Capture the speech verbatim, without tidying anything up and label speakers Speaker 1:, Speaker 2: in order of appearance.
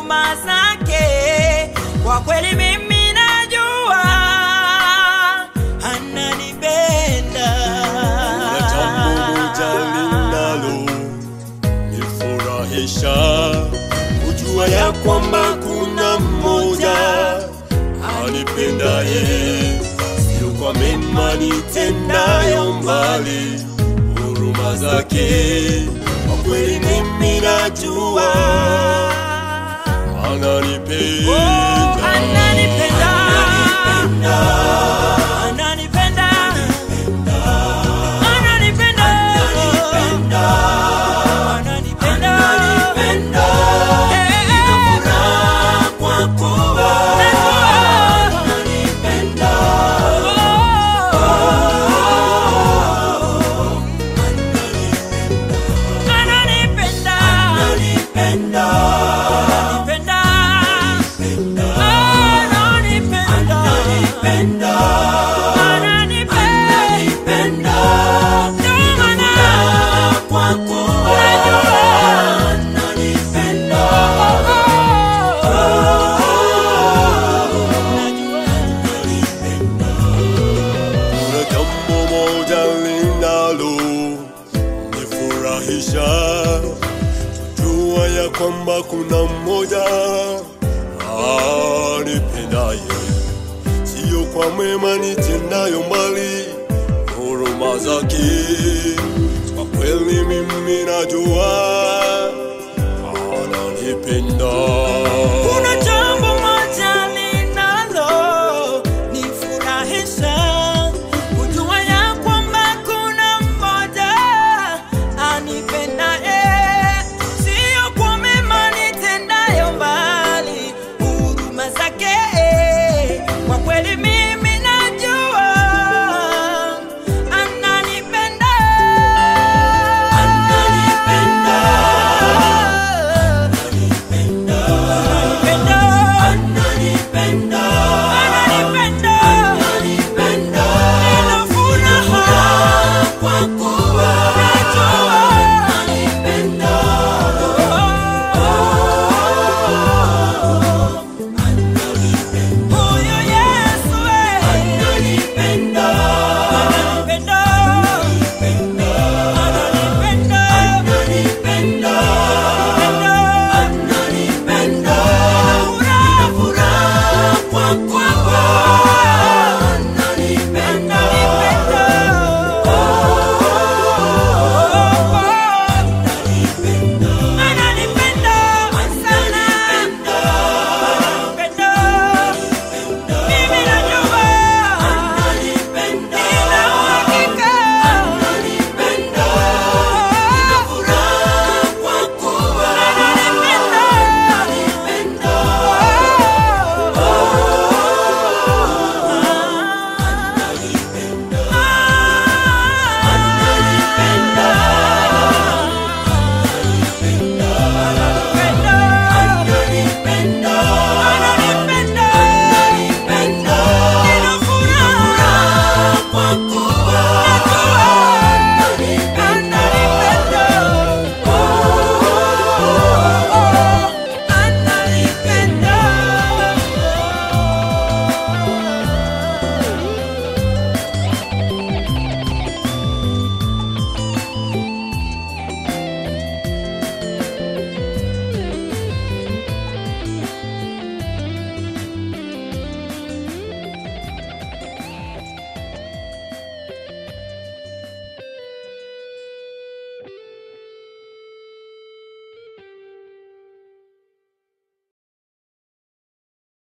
Speaker 1: huruma zake. Kwa kweli mimi najua ananipenda.
Speaker 2: Kuna jambo moja linalo nifurahisha, kujua ya kwamba kuna mmoja anipendaye, sio kwa mema nitendayo, mbali huruma zake. Kwa kweli mimi najua ananipenda.
Speaker 1: Oh, ananipenda. Ananipenda. Ananipenda. Ananipenda. Ananipenda. Ananipenda. Ninafuraha kwa kuwa ananipenda. Ananipenda. Ananipenda.
Speaker 2: Jua ya kwamba kuna mmoja anipendaye, sio kwa mema nitendayo, mbali huruma zake. Kwa kweli mimi najua ananipenda.